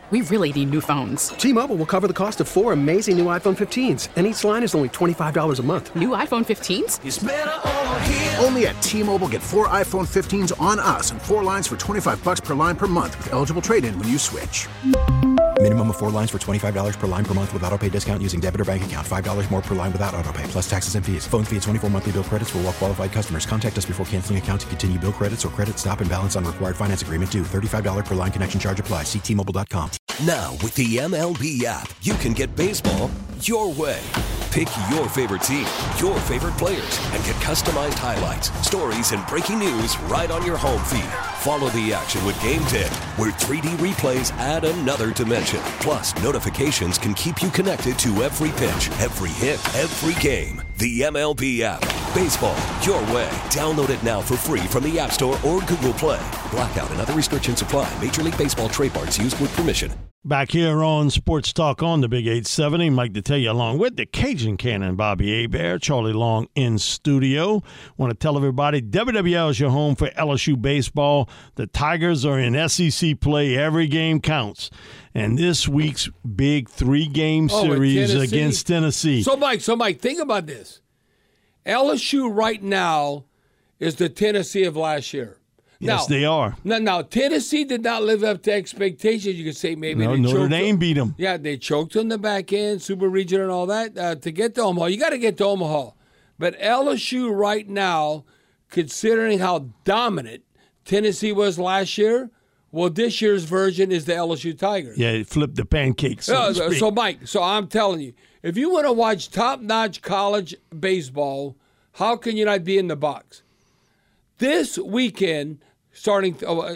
we really need new phones. T-Mobile will cover the cost of 4 amazing new iPhone 15s, and each line is only $25 a month. New iPhone 15s? It's better over here. Only at T-Mobile, get 4 iPhone 15s on us and 4 lines for $25 per line per month with eligible trade-in when you switch. Minimum of 4 lines for $25 per line per month with autopay discount using debit or bank account. $5 more per line without autopay, plus taxes and fees. Phone fee at 24 monthly bill credits for well-qualified customers. Contact us before canceling account to continue bill credits or credit stop and balance on required finance agreement due. $35 per line connection charge applies. See T-Mobile.com. Now, with the MLB app, you can get baseball your way. Pick your favorite team, your favorite players, and get customized highlights, stories, and breaking news right on your home feed. Follow the action with Game Day, where 3D replays add another dimension. Plus, notifications can keep you connected to every pitch, every hit, every game. The MLB app. Baseball your way. Download it now for free from the App Store or Google Play. Blackout and other restrictions apply. Major League Baseball trademarks used with permission. Back here on Sports Talk on the Big 870, Mike Detillier along with the Cajun Cannon, Bobby Hebert, Charlie Long in studio. Want to tell everybody, WWL is your home for LSU baseball. The Tigers are in SEC play. Every game counts. And this week's big 3-game series against Tennessee. So, Mike, think about this. LSU right now is the Tennessee of last year. Yes, they are. Now, Tennessee did not live up to expectations. You could say maybe they Notre Dame beat them. Yeah, they choked on the back end, Super Region and all that. To get to Omaha, you got to get to Omaha. But LSU right now, considering how dominant Tennessee was last year, well, this year's version is the LSU Tigers. Yeah, it flipped the pancakes. So, Mike, I'm telling you, if you want to watch top-notch college baseball, how can you not be in the box? This weekend, starting tomorrow.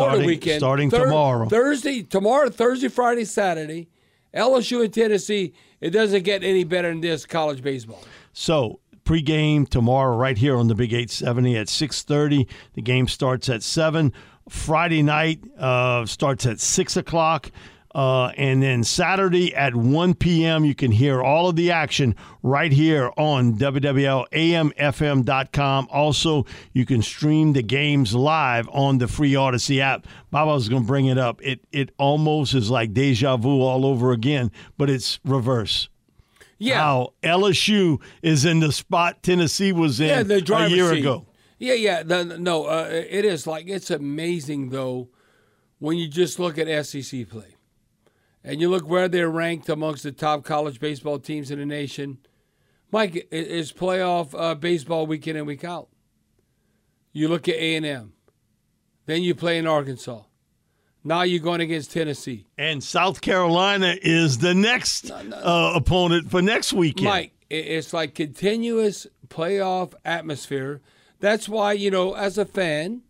Thursday, Friday, Saturday, LSU and Tennessee, it doesn't get any better than this college baseball. So, pregame tomorrow right here on the Big 870 at 6:30. The game starts at 7. Friday night starts at 6 o'clock. And then Saturday at 1 p.m., you can hear all of the action right here on WWLAMFM.com. Also, you can stream the games live on the free Odyssey app. Bob, I was going to bring it up. It almost is like deja vu all over again, but it's reverse. Yeah. How LSU is in the spot Tennessee was in a year ago. Yeah. It is like, it's amazing, though, when you just look at SEC play. And you look where they're ranked amongst the top college baseball teams in the nation. Mike, it's playoff baseball week in and week out. You look at A&M. Then you play in Arkansas. Now you're going against Tennessee. And South Carolina is the next opponent for next weekend. Mike, it's like continuous playoff atmosphere. That's why, as a fan,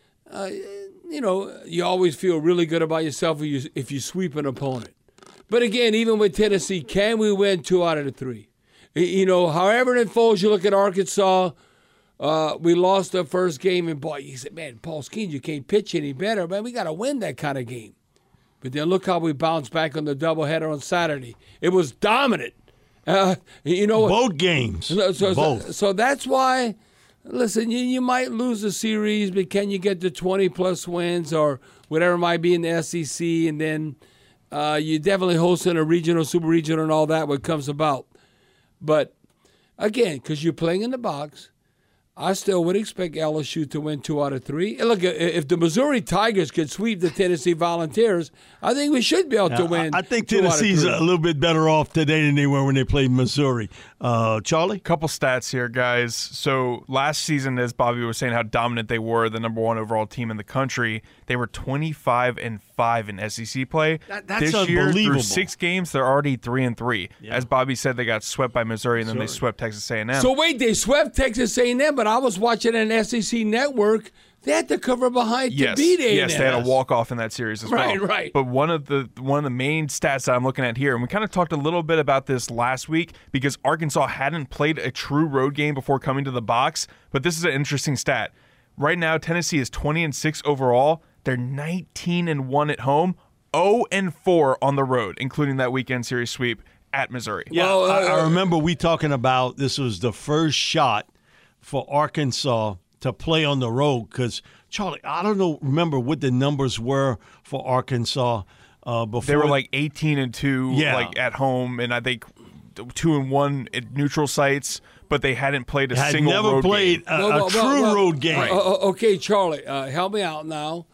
you always feel really good about yourself if you sweep an opponent. But again, even with Tennessee, can we win 2 out of the 3? However it unfolds, you look at Arkansas, we lost the first game, and boy, you said, man, Paul Skeens, you can't pitch any better. Man, we got to win that kind of game. But then look how we bounced back on the doubleheader on Saturday. It was dominant. Both games. Both. So that's why... Listen, you might lose a series, but can you get to 20-plus wins or whatever it might be in the SEC, and then you definitely hosting a regional, super regional, and all that, what comes about. But, again, because you're playing in the box, I still would expect LSU to win 2 out of 3. And look, if the Missouri Tigers could sweep the Tennessee Volunteers, I think we should be able to win. I think Tennessee's a little bit better off today than they were when they played Missouri. Charlie? Couple stats here, guys. So last season, as Bobby was saying, how dominant they were, the number 1 overall team in the country, they were 25-5 in SEC play. That's this unbelievable. year, through 6 games, they're already 3-3. Yeah. As Bobby said, they got swept by Missouri, and then they swept Texas A&M. So wait, they swept Texas A&M, but I was watching an SEC network. They had to cover behind to beat A&M. Yes, they had a walk-off in that series as well. Right. But one of the main stats that I'm looking at here, and we kind of talked a little bit about this last week because Arkansas hadn't played a true road game before coming to the box, but this is an interesting stat. Right now, Tennessee is 20-6 overall. They're 19-1 at home, 0-4 on the road, including that weekend series sweep at Missouri. Yeah, I remember we talking about this was the first shot for Arkansas to play on the road because, Charlie, I don't remember what the numbers were for Arkansas Before They were like 18-2 Yeah. like at home, and I think 2-1 at neutral sites, but they hadn't played a had single never road played game. a true road game. Okay, Charlie, help me out now.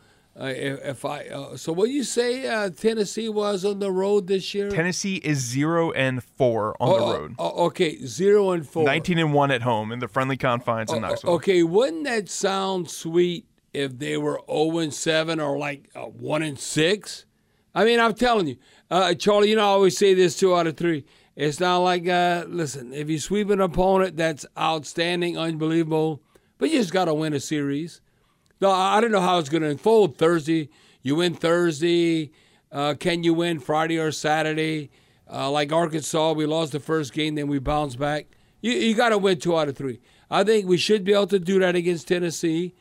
So what you say Tennessee was on the road this year? Tennessee is 0-4 on the road. Okay, 0-4. 19-1 at home in the friendly confines in Knoxville. Okay, wouldn't that sound sweet if they were 0-7 or like 1-6? I mean, I'm telling you, Charlie. I always say this: 2 out of 3. It's not like listen. If you sweep an opponent, that's outstanding, unbelievable. But you just got to win a series. No, I don't know how it's going to unfold. Thursday, you win Thursday. Can you win Friday or Saturday? Like Arkansas, we lost the first game, then we bounced back. You got to win 2 out of 3. I think we should be able to do that against Tennessee.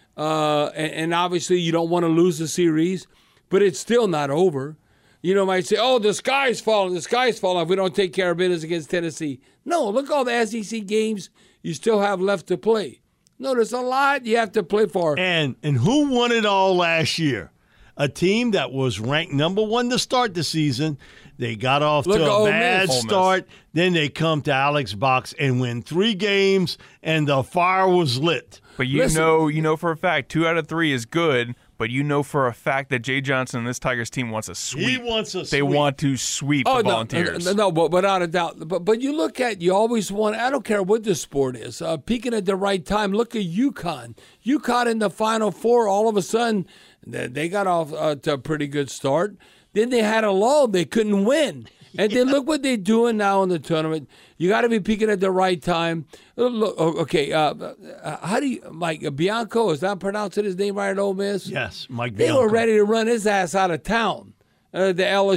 And obviously, you don't want to lose the series, but it's still not over. Might say, oh, the sky's falling. The sky's falling if we don't take care of business against Tennessee. No, look all the SEC games you still have left to play. No, there's a lot you have to play for. And who won it all last year? A team that was ranked number 1 to start the season. They got off to a bad start. Then they come to Alex Box and win 3 games, and the fire was lit. But you know for a fact 2 out of 3 is good. But you know for a fact that Jay Johnson and this Tigers team wants a sweep. He wants a sweep. They want to sweep the Volunteers. No, but without a doubt. But you look at, you always want, I don't care what the sport is, peaking at the right time. Look at UConn. UConn in the Final Four, all of a sudden, they got off to a pretty good start. Then they had a lull. They couldn't win. And then look what they're doing now in the tournament. You got to be peaking at the right time. Look, okay, how do you, Mike Bianco, is that pronouncing his name right at Ole Miss? Yes, Mike They Bianco. were ready to run his ass out of town. The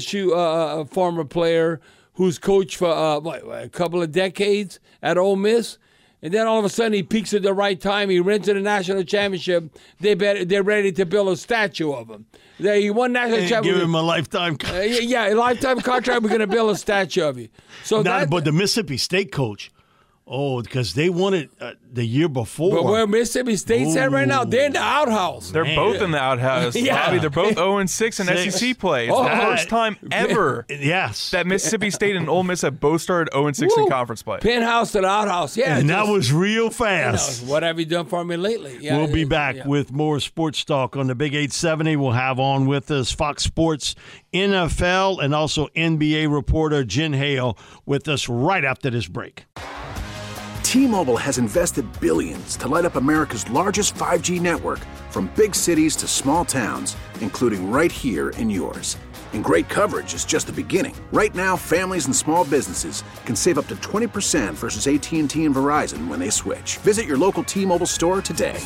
LSU former player who's coached for a couple of decades at Ole Miss. And then all of a sudden he peaks at the right time. He wins in the national championship. They're ready to build a statue of him. He won national championship. Give him a lifetime contract. A lifetime contract. We're going to build a statue of you. So but the Mississippi State coach, because they won it the year before. But where Mississippi State's at right now, they're in the outhouse. They're both in the outhouse. Yeah. Bobby, they're both 0-6 in SEC play. It's the first time ever that Mississippi State and Ole Miss have both started 0-6 in conference play. Penthouse to the outhouse. Yeah. And that was real fast. What have you done for me lately? Yeah, we'll be back with more sports talk on the Big 870. We'll have on with us Fox Sports NFL and also NBA reporter Jen Hale with us right after this break. T-Mobile has invested billions to light up America's largest 5G network, from big cities to small towns, including right here in yours. And great coverage is just the beginning. Right now, families and small businesses can save up to 20% versus AT&T and Verizon when they switch. Visit your local T-Mobile store today.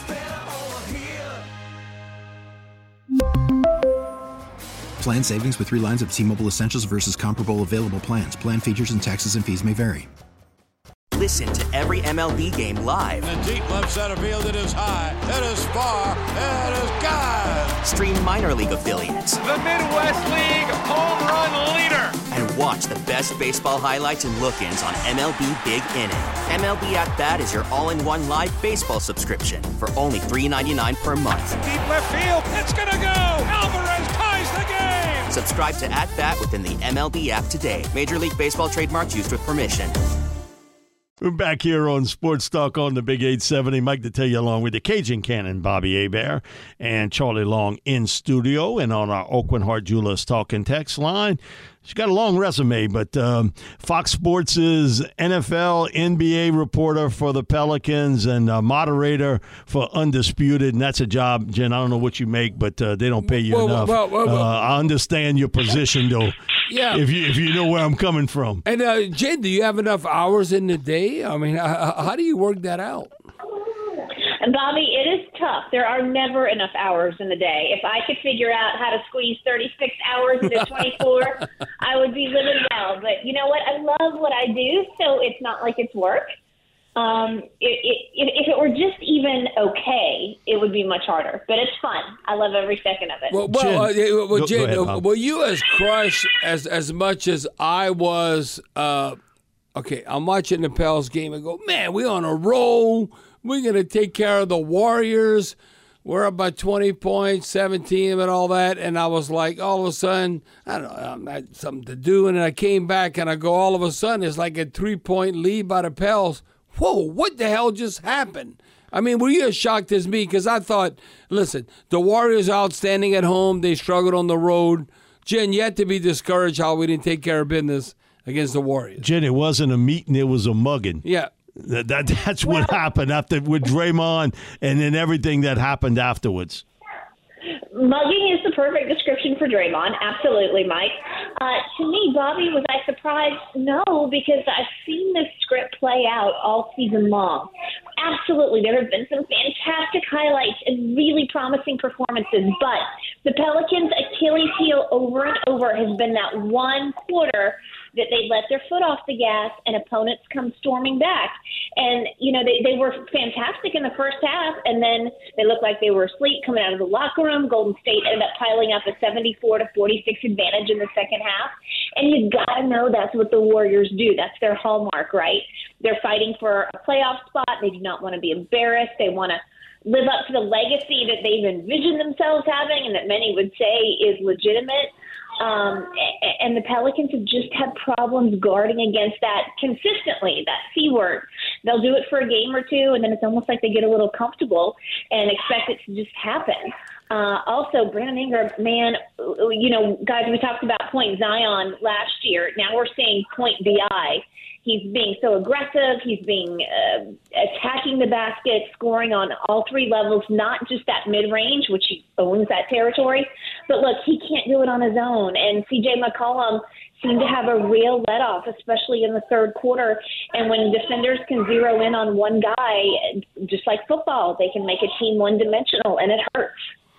Plan savings with 3 lines of T-Mobile Essentials versus comparable available plans. Plan features and taxes and fees may vary. Listen to every MLB game live. In the deep left center field, it is high, it is far, it is gone. Stream minor league affiliates. The Midwest League home run leader. And watch the best baseball highlights and look-ins on MLB Big Inning. MLB At Bat is your all-in-one live baseball subscription for only $3.99 per month. Deep left field, it's gonna go. Alvarez ties the game. Subscribe to At Bat within the MLB app today. Major League Baseball trademarks used with permission. We're back here on Sports Talk on the Big 870. Mike Detillier along with the Cajun Cannon, Bobby Hebert, and Charlie Long in studio and on our Aucoin Hart Jewelers talk and text line. She's got a long resume, but Fox Sports' NFL, NBA reporter for the Pelicans and moderator for Undisputed, and that's a job, Jen. I don't know what you make, but they don't pay you enough. I understand your position, though. Yeah. If you know where I'm coming from. And Jen, do you have enough hours in the day? I mean, how do you work that out? And Bobby, it is tough. There are never enough hours in the day. If I could figure out how to squeeze 36 hours into 24, I would be living well. But you know what? I love what I do, so it's not like it's work. If it were just even okay, it would be much harder. But it's fun. I love every second of it. Jen, were you as crushed as much as I was? Okay, I'm watching the Pels game and go, man, we're on a roll. We're going to take care of the Warriors. we're up by 20 points, 17 and all that. And I was like, all of a sudden, I don't know, I had something to do. And then I came back and I go, all of a sudden, it's like a 3-point lead by the Pels. Whoa, what the hell just happened? I mean, were you as shocked as me? Because I thought, listen, the Warriors are outstanding at home. They struggled on the road. Jen, you had to be discouraged how we didn't take care of business against the Warriors. Jen, it wasn't a meeting, it was a mugging. Yeah. That's what happened after with Draymond and then everything that happened afterwards. Mugging is the perfect description for Draymond. Absolutely, Mike. To me, Bobby, was I surprised? No, because I've seen this script play out all season long. Absolutely, there have been some fantastic highlights and really promising performances, but the Pelicans' Achilles heel over and over has been that one quarter that they let their foot off the gas and opponents come storming back. And, they were fantastic in the first half, and then they looked like they were asleep coming out of the locker room. Golden State ended up piling up a 74-46 advantage in the second half. And you got to know that's what the Warriors do. That's their hallmark, right? They're fighting for a playoff spot. They do not want to be embarrassed. They want to live up to the legacy that they've envisioned themselves having and that many would say is legitimate. And the Pelicans have just had problems guarding against that consistently, that C word. They'll do it for a game or two, and then it's almost like they get a little comfortable and expect it to just happen. Also, Brandon Ingram, man, guys, we talked about Point Zion last year. Now we're seeing Point BI. He's being so aggressive. He's being attacking the basket, scoring on all three levels, not just that mid-range, which he owns that territory. But, look, he can't do it on his own. And C.J. McCollum seemed to have a real let-off, especially in the third quarter. And when defenders can zero in on one guy, just like football, they can make a team one-dimensional, and it hurts.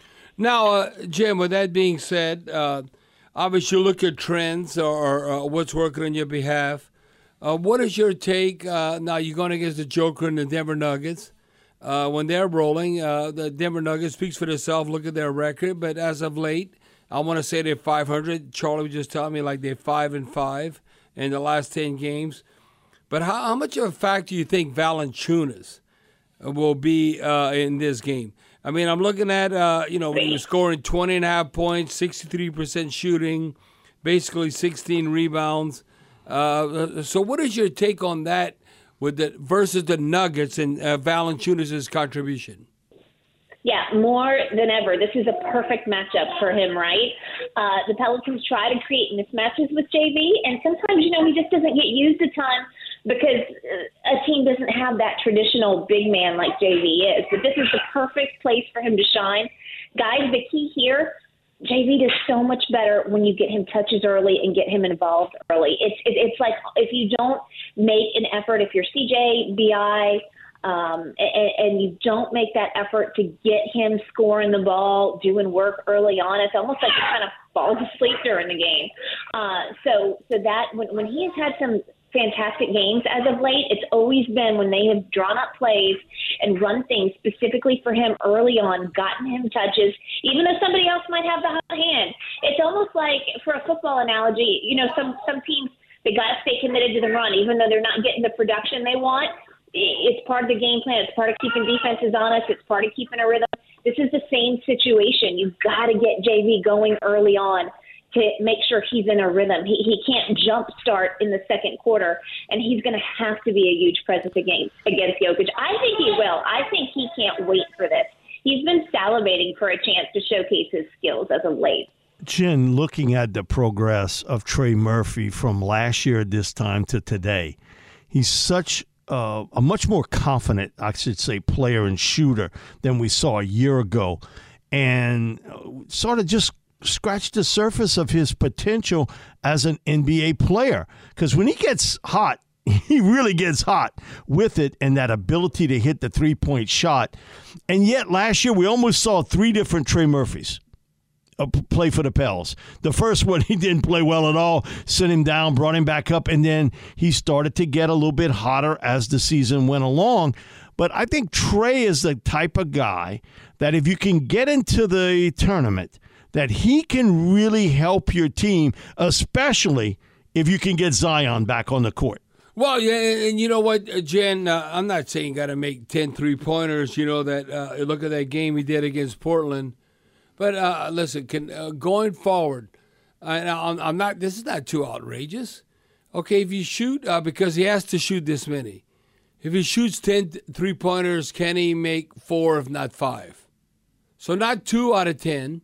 Now, Jim, with that being said, obviously you look at trends or what's working on your behalf. What is your take? Now, you're going against the Joker and the Denver Nuggets. When they're rolling, the Denver Nuggets speaks for themselves. Look at their record. But as of late, I want to say they're 500. Charlie was just telling me like they're 5-5 in the last 10 games. But how much of a factor do you think Valanciunas will be in this game? I mean, I'm looking at, when you're scoring 20.5 points, 63% shooting, basically 16 rebounds. So what is your take on that versus the Nuggets and Valanciunas' contribution? Yeah, more than ever. This is a perfect matchup for him, right? The Pelicans try to create mismatches with JV, and sometimes, he just doesn't get used a ton because a team doesn't have that traditional big man like JV is. But this is the perfect place for him to shine. Guys, the key here, JV does so much better when you get him touches early and get him involved early. It's like if you don't make an effort, if you're CJ, BI, and you don't make that effort to get him scoring the ball, doing work early on, it's almost like he kind of falls asleep during the game. So that when he has had some fantastic games as of late, it's always been when they have drawn up plays and run things specifically for him early on, gotten him touches, even though somebody else might have the hot hand. It's almost like, for a football analogy, some teams, they got to stay committed to the run, even though they're not getting the production they want. It's part of the game plan. It's part of keeping defenses honest. It's part of keeping a rhythm. This is the same situation. You've got to get JV going early on to make sure he's in a rhythm. He can't jump start in the second quarter, and he's going to have to be a huge presence against Jokic. I think he will. I think he can't wait for this. He's been salivating for a chance to showcase his skills as of late. Jen, looking at the progress of Trey Murphy from last year at this time to today, he's such a much more confident, I should say, player and shooter than we saw a year ago, and sort of just scratch the surface of his potential as an NBA player. Because when he gets hot, he really gets hot with it and that ability to hit the three-point shot. And yet last year we almost saw three different Trey Murphys play for the Pels. The first one, he didn't play well at all, sent him down, brought him back up, and then he started to get a little bit hotter as the season went along. But I think Trey is the type of guy that if you can get into the tournament, that he can really help your team, especially if you can get Zion back on the court. Well, yeah, and you know what, Jen, I'm not saying got to make 10 3-pointers, that look at that game he did against Portland. But listen, going forward, I'm not. This is not too outrageous. Okay, if you shoot, because he has to shoot this many. If he shoots 10 3-pointers, can he make 4, if not 5? So not 2 out of 10.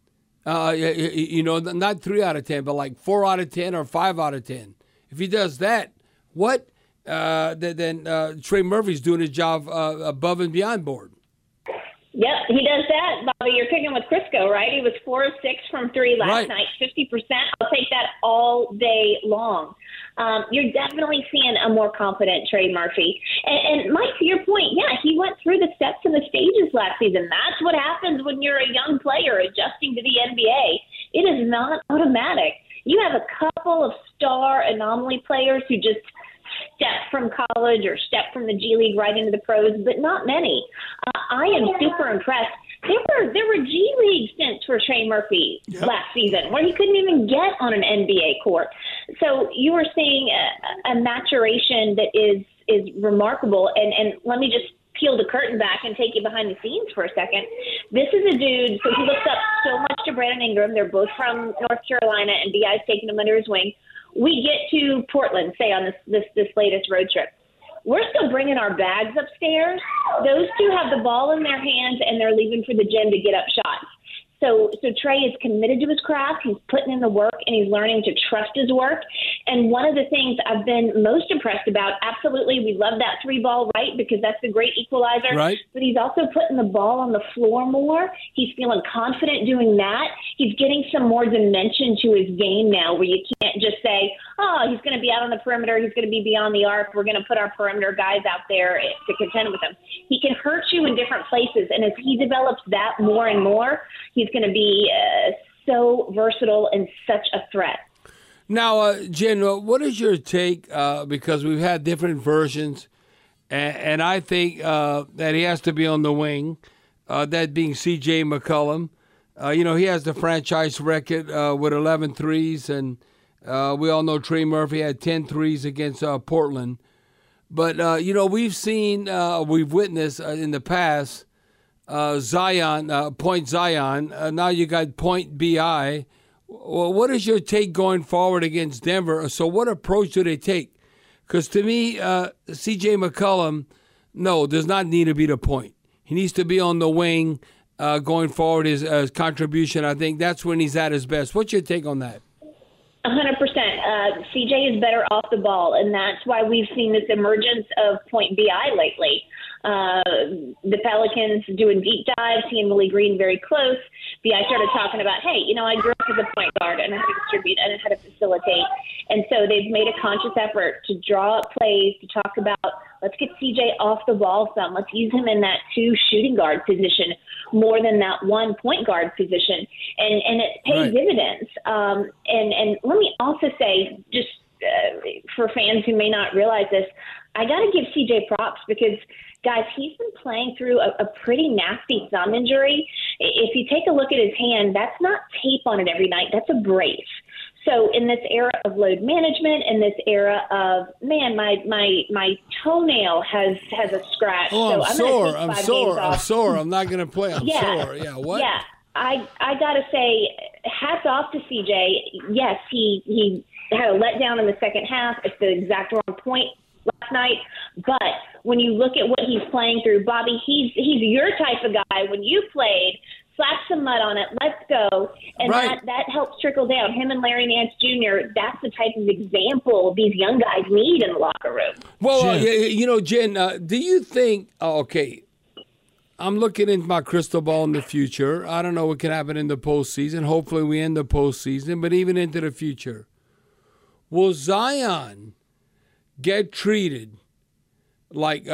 Not 3 out of 10, but like 4 out of 10 or 5 out of 10. If he does that, then Trey Murphy's doing his job above and beyond board. Yep, he does that, Bobby. You're picking with Crisco, right? He was 4 of 6 from 3 last night, 50%. I'll take that all day long. You're definitely seeing a more confident Trey Murphy. And Mike, to your point, yeah, he went through the steps and the stages last season. That's what happens when you're a young player adjusting to the NBA. It is not automatic. You have a couple of star anomaly players who just step from college or step from the G League right into the pros, but not many. I am super impressed. There were G League stints for Trey Murphy last season where he couldn't even get on an NBA court. So you are seeing a maturation that is remarkable. And let me just peel the curtain back and take you behind the scenes for a second. This is a dude, so he looks up so much to Brandon Ingram. They're both from North Carolina, and B.I.'s taking him under his wing. We get to Portland, say, on this latest road trip. We're still bringing our bags upstairs. Those two have the ball in their hands, and they're leaving for the gym to get up shots. So Trey is committed to his craft. He's putting in the work, and he's learning to trust his work. And one of the things I've been most impressed about, absolutely, we love that 3-ball, right, because that's the great equalizer. Right. But he's also putting the ball on the floor more. He's feeling confident doing that. He's getting some more dimension to his game now where you can't just say, oh, he's going to be out on the perimeter. He's going to be beyond the arc. We're going to put our perimeter guys out there to contend with him. He can hurt you in different places. And as he develops that more and more, he's going to be so versatile and such a threat. Now, Jen, what is your take? Because we've had different versions, and I think that he has to be on the wing, that being C.J. McCollum. He has the franchise record with 11 threes, and we all know Trey Murphy had 10 threes against Portland. But, we've witnessed in the past Zion, Point Zion. Now you got Point B.I. Well, what is your take going forward against Denver? So what approach do they take? Because to me, C.J. McCollum, does not need to be the point. He needs to be on the wing going forward, his contribution. I think that's when he's at his best. What's your take on that? 100%. CJ is better off the ball, and that's why we've seen this emergence of Point BI lately. The Pelicans doing deep dives, he and Willie Green very close. BI started talking about, hey, I grew up as a point guard and I had to distribute and I had to facilitate. And so they've made a conscious effort to draw up plays, to talk about, let's get CJ off the ball some. Let's use him in that 2 shooting guard position more than that 1 point guard position. And it pays dividends. And let me also say, just for fans who may not realize this, I got to give CJ props because, guys, he's been playing through a pretty nasty thumb injury. If you take a look at his hand, that's not tape on it every night. That's a brace. So in this era of load management, in this era of, man, my toenail has a scratch. Oh, I'm sore. I'm sore. I'm not going to play. I'm sore. Yeah, what? Yeah. I got to say, hats off to CJ. Yes, he had a letdown in the second half. It's the exact wrong point last night. But when you look at what he's playing through, Bobby, he's your type of guy. When you played, slap some mud on it, let's go. And that helps trickle down. Him and Larry Nance Jr., that's the type of example these young guys need in the locker room. Well, Jen, do you think, I'm looking into my crystal ball in the future. I don't know what can happen in the postseason. Hopefully we end the postseason, but even into the future. Will Zion get treated like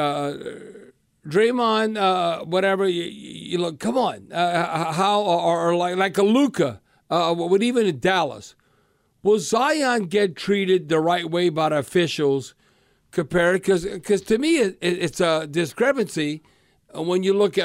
Draymond, whatever, you look, come on, how, or like a Luka, with even in Dallas, will Zion get treated the right way by the officials compared, because to me it's a discrepancy when you look at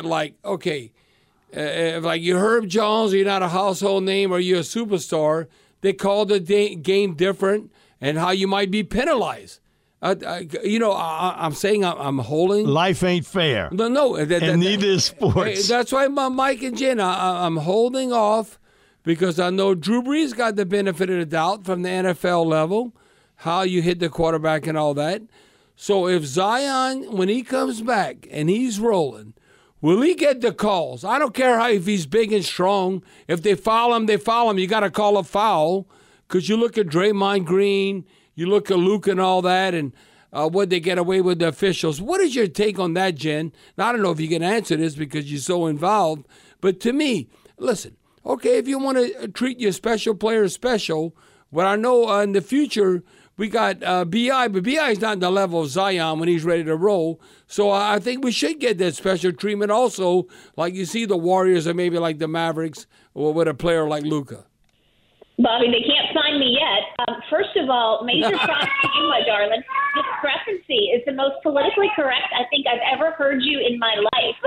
if like you Herb Jones, or you're not a household name, or you're a superstar, they call the game different and how you might be penalized. I'm saying I'm holding. Life ain't fair. No. And neither is sports. That's why, Mike and Jen, I'm holding off because I know Drew Brees got the benefit of the doubt from the NFL level, how you hit the quarterback and all that. So if Zion, when he comes back and he's rolling, will he get the calls? I don't care if he's big and strong. If they foul him, they foul him. You got to call a foul because you look at Draymond Green, you look at Luke and all that, and what they get away with the officials. What is your take on that, Jen? Now, I don't know if you can answer this because you're so involved, but to me, listen, okay, if you want to treat your special players special, what I know in the future, we got B.I., but B.I. is not in the level of Zion when he's ready to roll. So I think we should get that special treatment also, like you see the Warriors or maybe like the Mavericks or with a player like Luka. Bobby, they can't sign me yet. First of all, major props to you, my darling. Discrepancy is the most politically correct I think I've ever heard you in my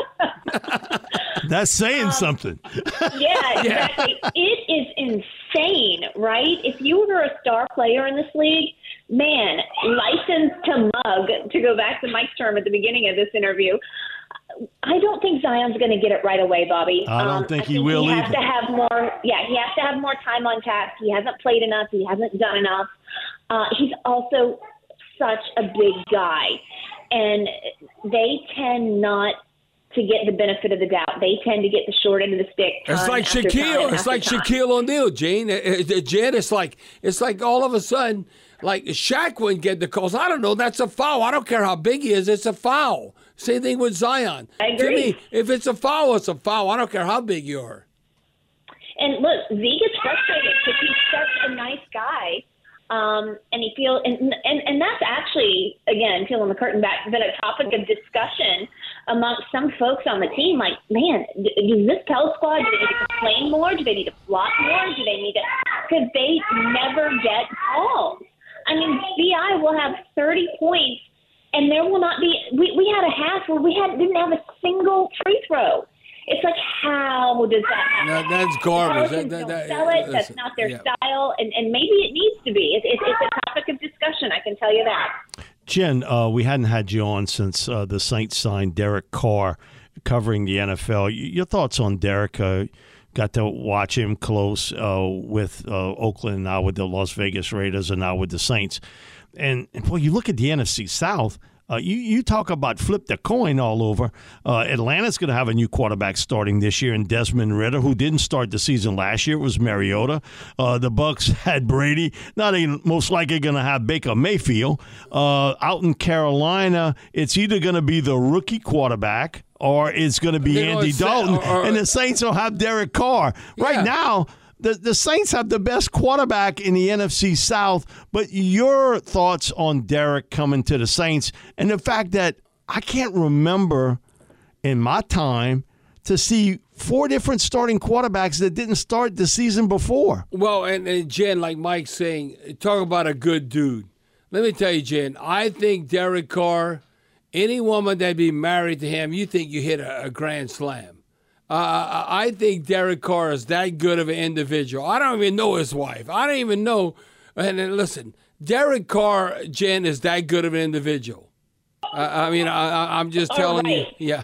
life. That's saying something. Yeah, exactly. It is insane, right? If you were a star player in this league, man, license to mug, to go back to Mike's term at the beginning of this interview, I don't think Zion's going to get it right away, Bobby. I don't think he will either. He has to have more time on task. He hasn't played enough. He hasn't done enough. He's also such a big guy. And they tend not to get the benefit of the doubt. They tend to get the short end of the stick. It's like Shaquille. It's like Shaquille O'Neal, Jane. Jen, it's like all of a sudden, like Shaq wouldn't get the calls. I don't know. That's a foul. I don't care how big he is. It's a foul. Same thing with Zion. I agree. To me, if it's a foul, it's a foul. I don't care how big you are. And look, Z gets frustrated because he's such a nice guy. And he feels, and that's actually, again, peeling the curtain back, been a topic of discussion amongst some folks on the team. Like, man, does this Pell squad, do they need to complain more? Do they need to block more? Do they need to, because they never get calls. I mean, B.I. will have 30 points, and there will not be, we had a half where we didn't have a single free throw. It's like, how does that happen? That's garbage. That's not their style, and maybe it needs to be. It's a topic of discussion, I can tell you that. Jen, we hadn't had you on since the Saints signed Derek Carr covering the NFL. Your thoughts on Derek? Got to watch him close with Oakland, now with the Las Vegas Raiders, and now with the Saints. And well, you look at the NFC South. You talk about flip the coin all over. Atlanta's going to have a new quarterback starting this year in Desmond Ridder, who didn't start the season last year. It was Mariota. The Bucs had Brady. Not even most likely going to have Baker Mayfield. Out in Carolina, it's either going to be the rookie quarterback or it's going to be Andy Dalton, and the Saints will have Derek Carr. Yeah. Right now, the Saints have the best quarterback in the NFC South, but your thoughts on Derek coming to the Saints and the fact that I can't remember in my time to see 4 different starting quarterbacks that didn't start the season before. Well, and Jen, like Mike's saying, talk about a good dude. Let me tell you, Jen, I think Derek Carr, any woman that'd be married to him, you think you hit a grand slam. I think Derek Carr is that good of an individual. I don't even know his wife. I don't even know. And listen, Derek Carr, Jen, is that good of an individual. I'm just telling you. Yeah.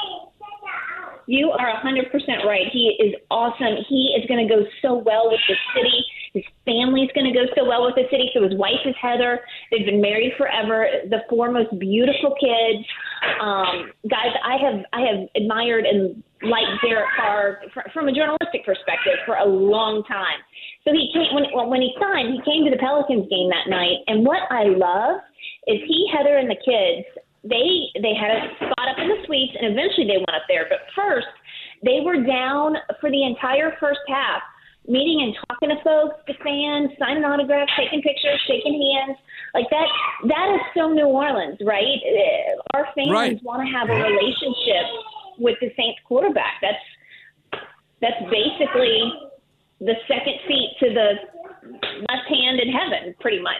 You are 100% right. He is awesome. He is going to go so well with the city. His family's going to go so well with the city. So his wife is Heather. They've been married forever. The 4 most beautiful kids. Guys, I have admired and liked Derek Carr from a journalistic perspective for a long time. So he came when he signed. He came to the Pelicans game that night, and what I love is he, Heather, and the kids. They had a spot up in the suites, and eventually they went up there. But first, they were down for the entire first half, meeting and talking to folks, to fans, signing autographs, taking pictures, shaking hands. Like that is so New Orleans, right? Our fans want to have a relationship with the Saints quarterback. That's basically the second seat to the left hand in heaven, pretty much.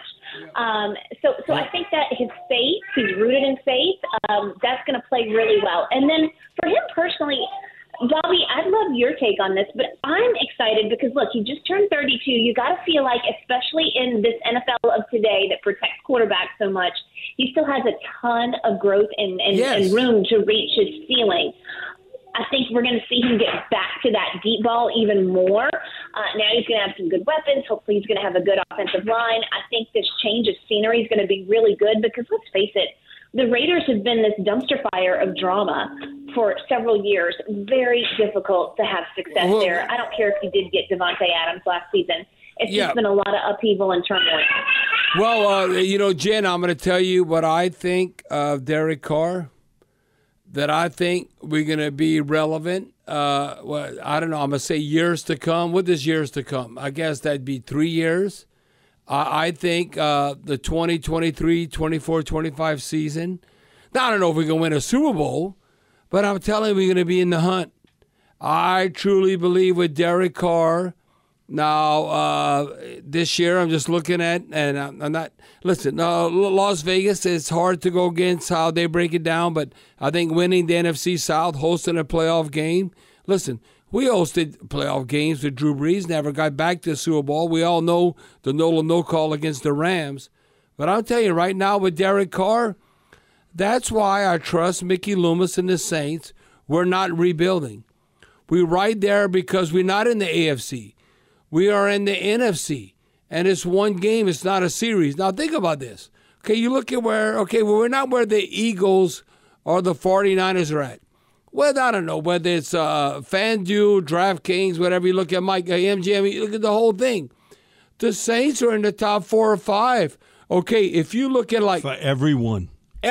So I think that his faith, he's rooted in faith, that's going to play really well. And then for him personally, Bobby, I'd love your take on this, but I'm excited because, look, he just turned 32. You got to feel like, especially in this NFL of today that protects quarterbacks so much, has a ton of growth and room to reach his ceiling. I think we're going to see him get back to that deep ball even more. Now he's going to have some good weapons. Hopefully he's going to have a good offensive line. I think this change of scenery is going to be really good because, let's face it, the Raiders have been this dumpster fire of drama for several years. Very difficult to have success there. I don't care if you did get Devontae Adams last season. It's just been a lot of upheaval and turmoil. Well, Jen, I'm going to tell you what I think of Derek Carr, that I think we're going to be relevant. I don't know. I'm going to say years to come. What is years to come? I guess that'd be 3 years. I think the 2023, 24, 25 season, now I don't know if we're going to win a Super Bowl, but I'm telling you we're going to be in the hunt. I truly believe with Derek Carr. Now, this year I'm just looking at, and I'm not, listen, Las Vegas, it's hard to go against how they break it down, but I think winning the NFC South, hosting a playoff game, listen, we hosted playoff games with Drew Brees, never got back to the Super Bowl. We all know the no call against the Rams. But I'll tell you right now with Derek Carr, that's why I trust Mickey Loomis and the Saints. We're not rebuilding. We're right there because we're not in the AFC. We are in the NFC. And it's one game. It's not a series. Now think about this. Okay, you look at we're not where the Eagles or the 49ers are at. Well, I don't know whether it's FanDuel, DraftKings, whatever you look at, MGM, you look at the whole thing. The Saints are in the top 4 or 5. Okay, if you look at for everyone.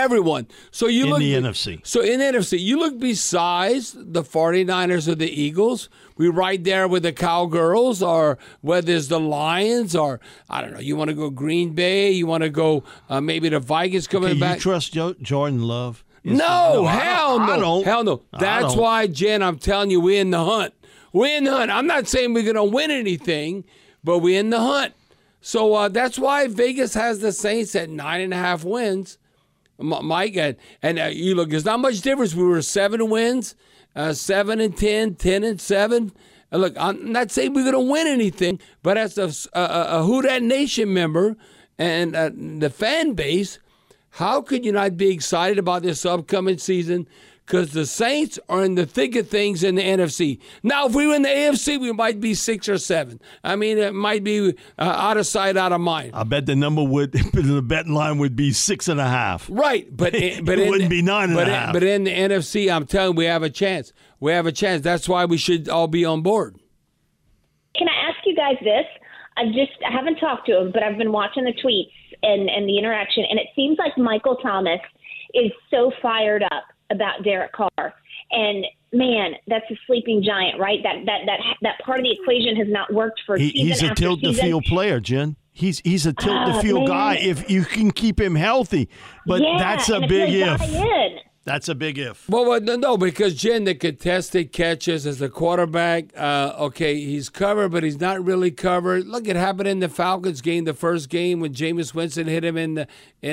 So you look in the NFC. So in the NFC, you look besides the 49ers or the Eagles, we're right there with the Cowgirls, or whether it's the Lions, or I don't know, you want to go Green Bay, you want to go maybe the Vikings coming back. You trust Jordan Love? No, hell no. I don't. Hell no. That's why, Jen, I'm telling you, we're in the hunt. We're in the hunt. I'm not saying we're going to win anything, but we're in the hunt. So that's why Vegas has the Saints at 9.5 wins. Mike, and you look, there's not much difference. We were 7 wins, 7-10, 10-7. Look, I'm not saying we're going to win anything, but as a Who Dat Nation member and the fan base, how could you not be excited about this upcoming season? Because the Saints are in the thick of things in the NFC. Now, if we were in the AFC, we might be 6 or 7. I mean, it might be out of sight, out of mind. I bet the number the betting line would be 6.5. Right, but it wouldn't be 9.5. But in the NFC, I'm telling you, we have a chance. We have a chance. That's why we should all be on board. Can I ask you guys this? I haven't talked to him, but I've been watching the tweets and the interaction, and it seems like Michael Thomas is so fired up about Derek Carr. And man, that's a sleeping giant, right? That part of the equation has not worked for season He's a tilt the field player, Jen. He's a tilt the field guy if you can keep him healthy. But that's a big if. That's a big if. Well, no, because Jen, the contested catches as a quarterback, he's covered, but he's not really covered. Look, it happened in the Falcons game, the first game when Jameis Winston hit him in the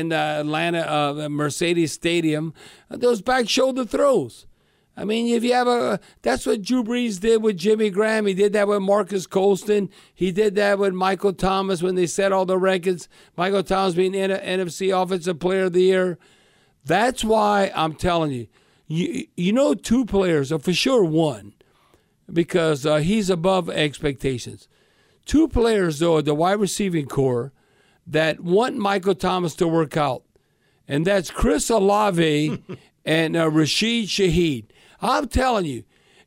Atlanta Mercedes Stadium. Those back shoulder throws. I mean, if you have that's what Drew Brees did with Jimmy Graham. He did that with Marcus Colston. He did that with Michael Thomas when they set all the records. Michael Thomas being NFC Offensive Player of the Year. That's why I'm telling you, you know 2 players, or for sure 1, because he's above expectations. 2 players, though, the wide receiving core that want Michael Thomas to work out, and that's Chris Olave and Rashid Shaheed. I'm telling you,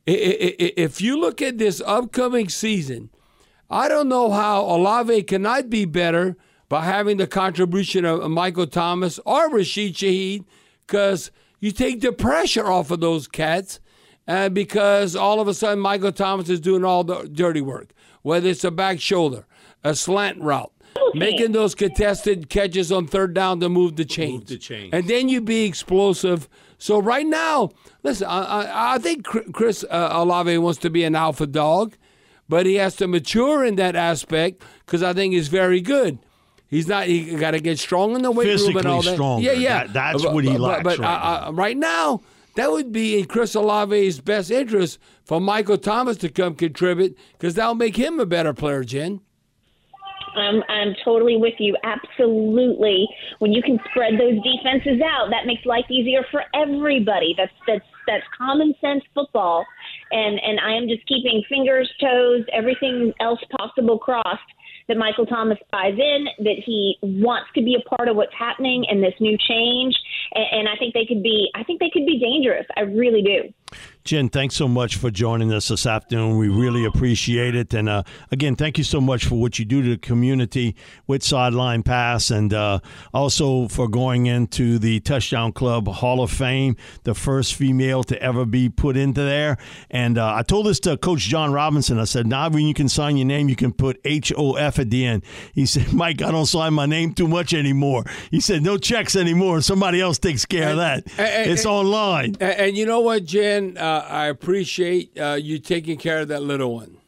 if you look at this upcoming season, I don't know how Olave cannot be better by having the contribution of Michael Thomas or Rashid Shaheed, because you take the pressure off of those cats, because all of a sudden Michael Thomas is doing all the dirty work, whether it's a back shoulder, a slant route, making those contested catches on 3rd down to move the chains. And then you be explosive. So right now, listen, I think Chris Olave wants to be an alpha dog, but he has to mature in that aspect, because I think he's very good. He's not. He got to get strong in the weight room and all that. Stronger. Yeah. That's what he lacks. But right now, that would be in Chris Olave's best interest for Michael Thomas to come contribute, because that'll make him a better player, Jen. I'm totally with you. Absolutely. When you can spread those defenses out, that makes life easier for everybody. That's common sense football. And I am just keeping fingers, toes, everything else possible crossed that Michael Thomas buys in, that he wants to be a part of what's happening in this new change. And I think they could be dangerous. I really do. Jen, thanks so much for joining us this afternoon. We really appreciate it. And again, thank you so much for what you do to the community with Sideline Pass, and also for going into the Touchdown Club Hall of Fame, the first female to ever be put into there. And I told this to Coach John Robinson. I said, now when you can sign your name, you can put HOF at the end. He said, Mike, I don't sign my name too much anymore. He said, no checks anymore. Somebody else takes care of that. It's online. And you know what, Jen? I appreciate you taking care of that little one.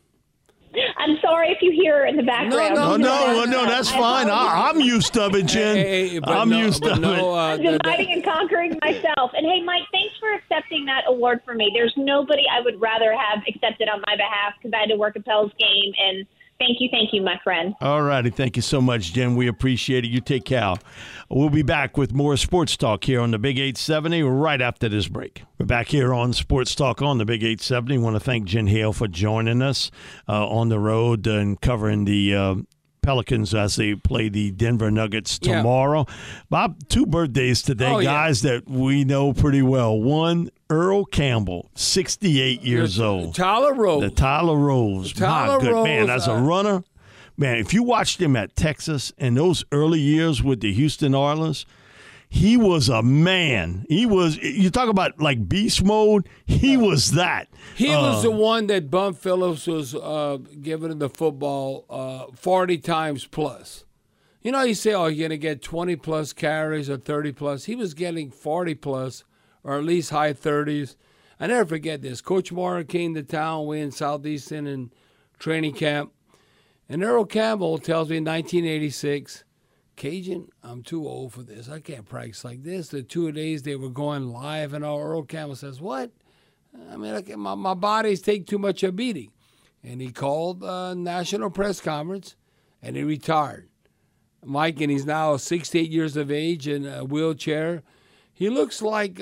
I'm sorry if you hear her in the background. No, that's fine. I'm used to it, Jen. I'm used to it. I'm dividing and conquering myself. And hey, Mike, thanks for accepting that award for me. There's nobody I would rather have accepted on my behalf, because I had to work a Pels game. And thank you, my friend. All righty. Thank you so much, Jen. We appreciate it. You take care. We'll be back with more Sports Talk here on the Big 870 right after this break. We're back here on Sports Talk on the Big 870. I want to thank Jen Hale for joining us on the road and covering the Pelicans as they play the Denver Nuggets tomorrow. Bob, 2 birthdays today, guys, that we know pretty well. One, Earl Campbell, 68 years old. Tyler Rose. The Tyler Rose. My good man, as a runner. Man, if you watched him at Texas in those early years with the Houston Oilers, he was a man. He was, you talk about like beast mode, he was that. He was the one that Bum Phillips was giving the football 40 times plus. You know, you say, oh, you're going to get 20-plus carries or 30-plus. He was getting 40-plus or at least high 30s. I never forget this. Coach Mara came to town, we in Southeastern in training camp. And Earl Campbell tells me in 1986, Cajun, I'm too old for this. I can't practice like this. The 2 days they were going live, and Earl Campbell says, what? I mean, my body's take too much a beating. And he called a national press conference, and he retired. Mike, and he's now 68 years of age in a wheelchair. He looks like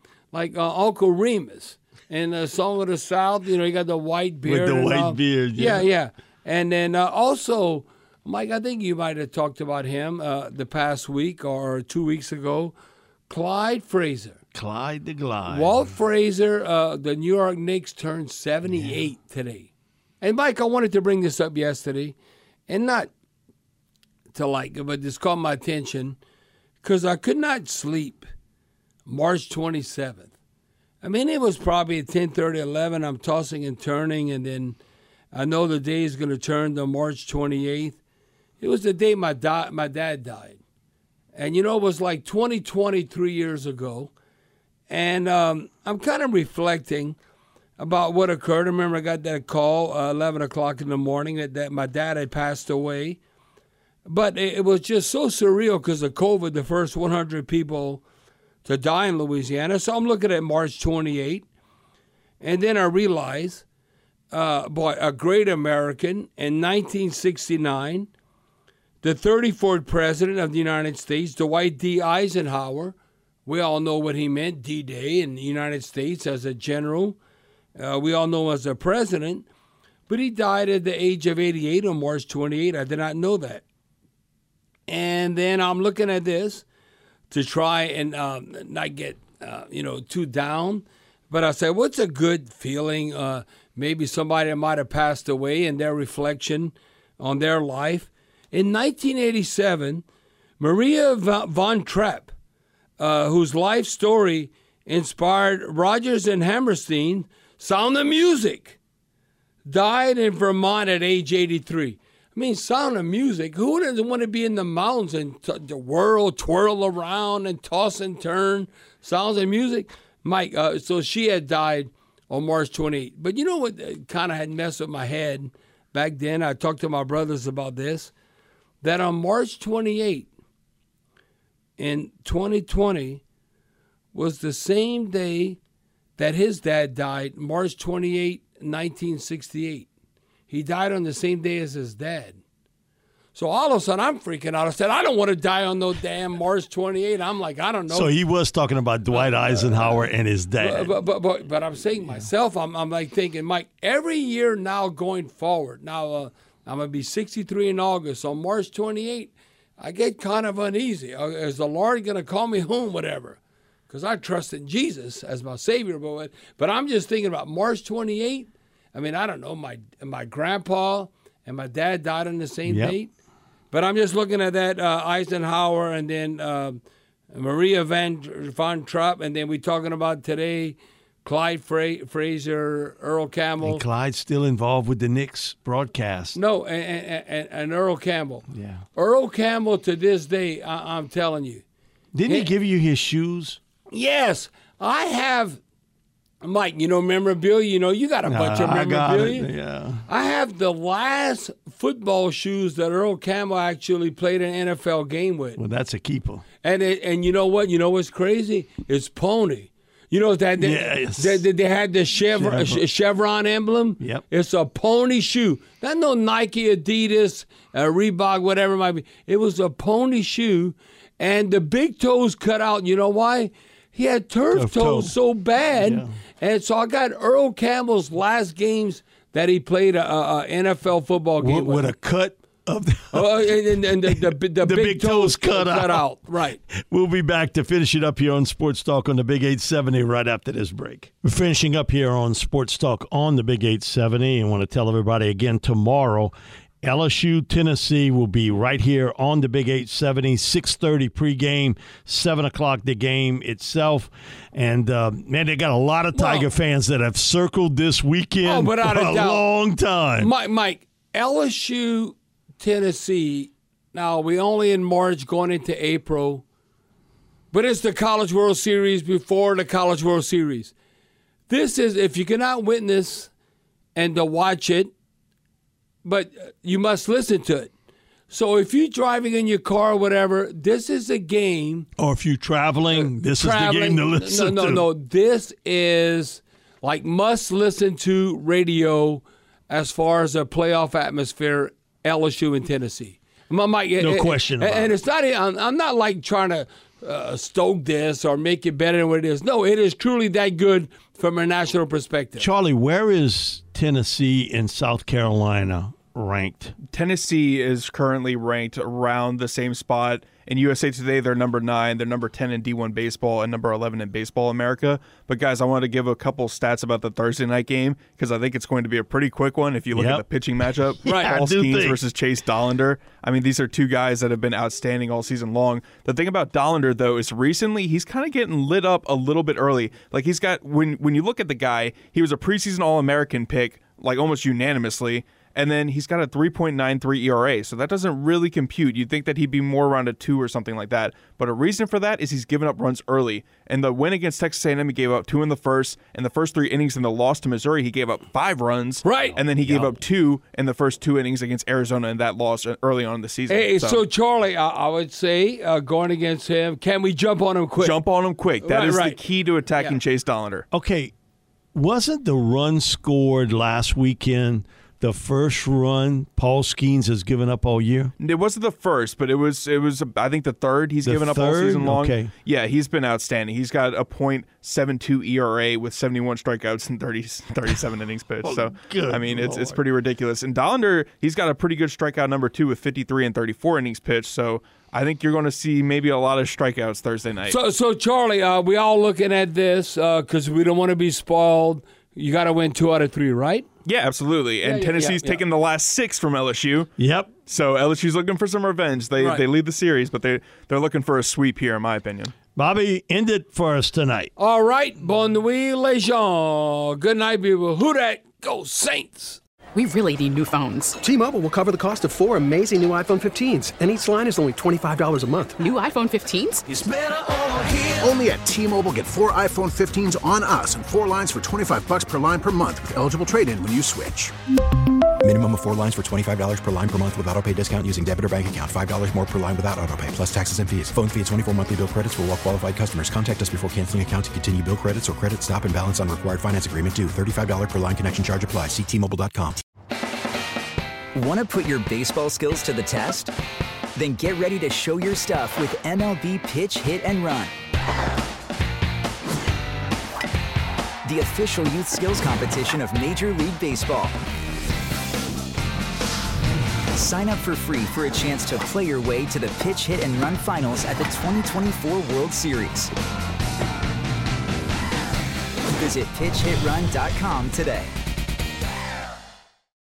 Uncle Remus in Song of the South. You know, he got the white beard. With the white beard, yeah. And then also, Mike, I think you might have talked about him the past week or 2 weeks ago, Clyde Frazier. Clyde the Glide. Walt Frazier, the New York Knicks turned 78 today. And, Mike, I wanted to bring this up yesterday, and not to like it, but this caught my attention because I could not sleep March 27th. I mean, it was probably 10:30, 11. I'm tossing and turning, and then I know the day is going to turn to March 28th. It was the day my dad died. And, you know, it was like 23 years ago. And I'm kind of reflecting about what occurred. I remember I got that call 11 o'clock in the morning that my dad had passed away. But it was just so surreal because of COVID, the first 100 people to die in Louisiana. So I'm looking at March 28. And then I realize, a great American in 1969, the 34th president of the United States, Dwight D. Eisenhower. We all know what he meant, D-Day in the United States as a general. We all know him as a president. But he died at the age of 88 on March 28. I did not know that. And then I'm looking at this to try and not get too down. But I said, what's a good feeling? Maybe somebody might have passed away and their reflection on their life. In 1987, Maria von Trapp, whose life story inspired Rodgers and Hammerstein, Sound of Music, died in Vermont at age 83. I mean, Sound of Music, who doesn't want to be in the mountains and the world twirl around and toss and turn? Sounds of Music. Mike, so she had died on March 28th. But you know what kind of had messed with my head back then? I talked to my brothers about this, that on March 28th in 2020 was the same day that his dad died, March 28, 1968. He died on the same day as his dad. So all of a sudden, I'm freaking out. I said, I don't want to die on no damn March 28th. I'm like, I don't know. So he was talking about Dwight Eisenhower and his dad. But I'm saying myself, I'm like thinking, Mike, every year now going forward, now I'm going to be 63 in August. On March 28th, I get kind of uneasy. Is the Lord going to call me home, whatever? Because I trust in Jesus as my Savior. But I'm just thinking about March 28th. I mean, I don't know. My grandpa and my dad died on the same date. But I'm just looking at that Eisenhower and then Maria von Trapp, and then we're talking about today Clyde Frazier, Earl Campbell. And Clyde's still involved with the Knicks broadcast. No, and Earl Campbell. Yeah. Earl Campbell to this day, I'm telling you. Didn't he give you his shoes? Yes. I have, Mike, memorabilia. You got a bunch of memorabilia. Yeah. I have the last football shoes that Earl Campbell actually played an NFL game with. Well, that's a keeper. And you know what? You know what's crazy? It's Pony. You know that they had the Chevron emblem? Yep. It's a Pony shoe. Not no Nike, Adidas, Reebok, whatever it might be. It was a Pony shoe, and the big toes cut out. You know why? He had turf toes so bad. Yeah. And so I got Earl Campbell's last games that he played a NFL football game with a cut of the big toes cut out. Right. We'll be back to finish it up here on Sports Talk on the Big 870 right after this break. We're finishing up here on Sports Talk on the Big 870. I want to tell everybody again tomorrow, LSU, Tennessee will be right here on the Big 870, 6:30 pregame, 7 o'clock the game itself. And, man, they got a lot of Tiger fans that have circled this weekend for a long time. Mike, LSU, Tennessee, now we only in March going into April, but it's the College World Series before the College World Series. This is, if you cannot witness and to watch it, but you must listen to it. So if you're driving in your car or whatever, this is a game. Or if you're traveling, this is the game to listen to. No. This is like must listen to radio as far as a playoff atmosphere, LSU and Tennessee. No question about it. And it's not, I'm not like trying to stoke this or make it better than what it is. No, it is truly that good from a national perspective. Charlie, where is Tennessee and South Carolina ranked? Tennessee is currently ranked around the same spot. In USA Today, they're number 9. They're number 10 in D1 baseball and number 11 in Baseball America. But, guys, I want to give a couple stats about the Thursday night game because I think it's going to be a pretty quick one if you look at the pitching matchup. Right. Paul Skeens versus Chase Dollander. I mean, these are two guys that have been outstanding all season long. The thing about Dollander, though, is recently he's kind of getting lit up a little bit early. Like, he's got, when you look at the guy, he was a preseason All-American pick, like almost unanimously. And then he's got a 3.93 ERA, so that doesn't really compute. You'd think that he'd be more around a 2 or something like that. But a reason for that is he's given up runs early. And the win against Texas A&M, he gave up 2 in the first. In the first 3 innings in the loss to Missouri, he gave up 5 runs. Right. And then he gave up 2 in the first 2 innings against Arizona in that loss early on in the season. Hey, so Charlie, I would say going against him, can we jump on him quick? Jump on him quick. That is the key to attacking Chase Dollander. Okay, wasn't the run scored last weekend the first run Paul Skeens has given up all year? It wasn't the first, but it was I think the third he's given up all season long. Okay. Yeah, he's been outstanding. He's got a .72 ERA with 71 strikeouts and 37 innings pitched. So I mean, it's pretty ridiculous. And Dollander, he's got a pretty good strikeout number 2 with 53 and 34 innings pitched. So I think you're going to see maybe a lot of strikeouts Thursday night. So Charlie, we all looking at this because we don't want to be spoiled. You got to win 2 out of 3, right? Yeah, absolutely. And Tennessee's taken the last 6 from LSU. Yep. So LSU's looking for some revenge. They lead the series, but they're looking for a sweep here, in my opinion. Bobby, end it for us tonight. All right. Bon nuit, les gens. Good night, people. Who dat? Go Saints. We really need new phones. T-Mobile will cover the cost of 4 amazing new iPhone 15s, and each line is only $25 a month. New iPhone 15s? It's better over here. Only at T-Mobile, get 4 iPhone 15s on us and 4 lines for $25 per line per month with eligible trade-in when you switch. Minimum of 4 lines for $25 per line per month with autopay discount using debit or bank account. $5 more per line without autopay, plus taxes and fees. Phone fee at 24 monthly bill credits for well-qualified customers. Contact us before canceling account to continue bill credits or credit stop and balance on required finance agreement due. $35 per line connection charge applies. See T-Mobile.com. Want to put your baseball skills to the test? Then get ready to show your stuff with MLB Pitch, Hit, and Run, the official youth skills competition of Major League Baseball. Sign up for free for a chance to play your way to the Pitch, Hit, and Run finals at the 2024 World Series. Visit pitchhitrun.com today.